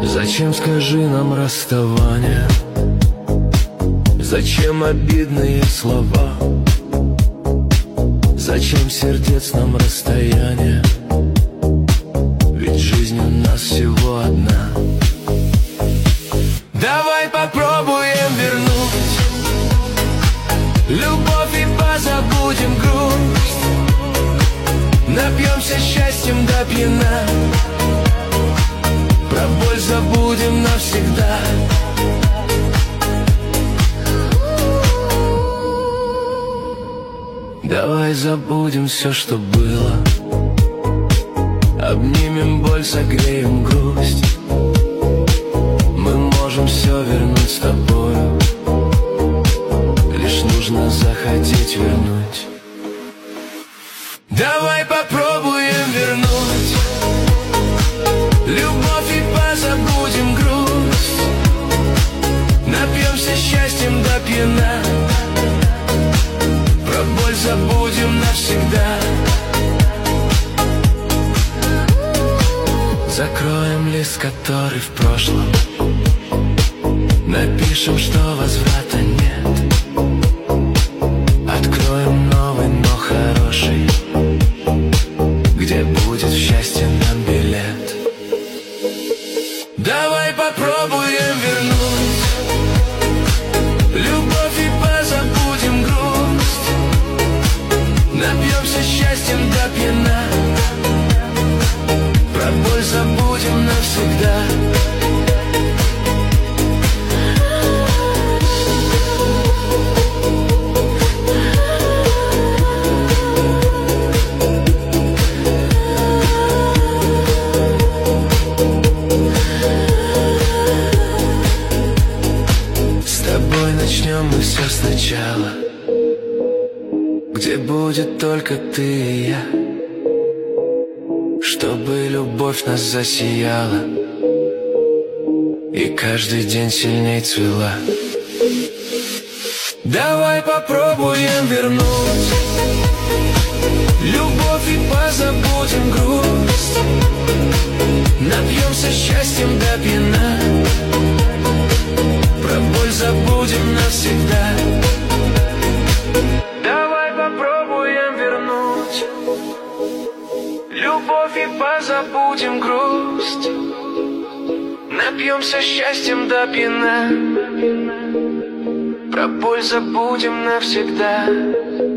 Зачем, скажи, нам расставание? Зачем обидные слова? Зачем сердец нам расстояние? Ведь жизнь у нас всего одна. Давай попробуем вернуть любовь и позабудем грусть. Напьемся счастьем до пьяна, про боль забудем навсегда. Давай забудем все, что было, обнимем боль, согреем грусть. Мы можем все вернуть с тобою, лишь нужно захотеть вернуть. Давай попробуем вернуть любовь и позабудем грусть. Напьемся счастьем до пьяна, про боль забудем навсегда. Закроем лист, который в прошлом, напишем, что возврата нет. Откроем новый, но хороший, где будет в счастье нам билет. Давай попробуем вернуть любовь и позабудем грусть. Напьемся счастьем до пьяна, про боль забудем навсегда. Начнем мы все сначала, где будет только ты и я, чтобы любовь нас засияла и каждый день сильней цвела. Давай попробуем вернуть любовь и позабудем грусть. Напьемся счастьем до пьяна, про боль забудем навсегда. Давай попробуем вернуть любовь и позабудем грусть. Напьемся счастьем до пьяна, про боль забудем навсегда.